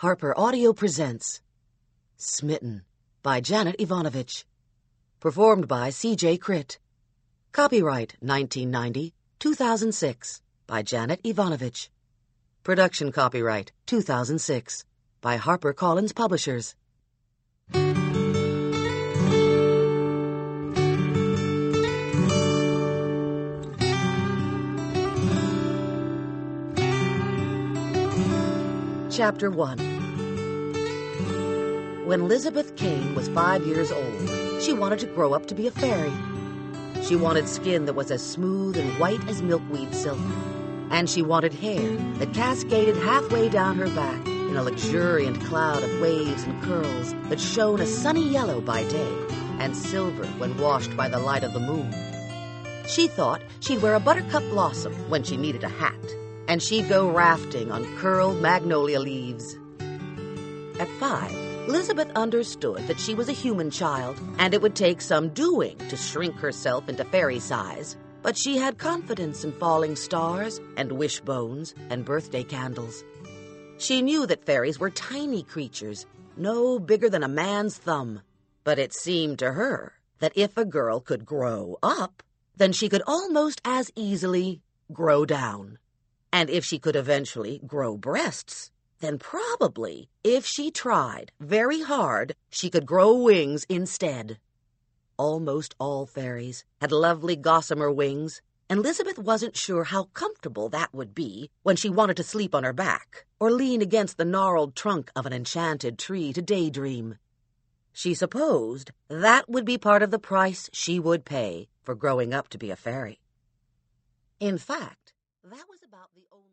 Harper Audio presents Smitten by Janet Ivanovich. Performed by C.J. Crit. Copyright 1990, 2006 by Janet Ivanovich. Production copyright 2006 by HarperCollins Publishers. Chapter 1. When Elizabeth Kane was 5 years old, she wanted to grow up to be a fairy. She wanted skin that was as smooth and white as milkweed silk. And she wanted hair that cascaded halfway down her back in a luxuriant cloud of waves and curls that shone a sunny yellow by day and silver when washed by the light of the moon. She thought she'd wear a buttercup blossom when she needed a hat, and she'd go rafting on curled magnolia leaves. At 5, Elizabeth understood that she was a human child, and it would take some doing to shrink herself into fairy size, but she had confidence in falling stars and wishbones and birthday candles. She knew that fairies were tiny creatures, no bigger than a man's thumb, but it seemed to her that if a girl could grow up, then she could almost as easily grow down. And if she could eventually grow breasts, then probably, if she tried very hard, she could grow wings instead. Almost all fairies had lovely gossamer wings, and Elizabeth wasn't sure how comfortable that would be when she wanted to sleep on her back or lean against the gnarled trunk of an enchanted tree to daydream. She supposed that would be part of the price she would pay for growing up to be a fairy. In fact, that was about the only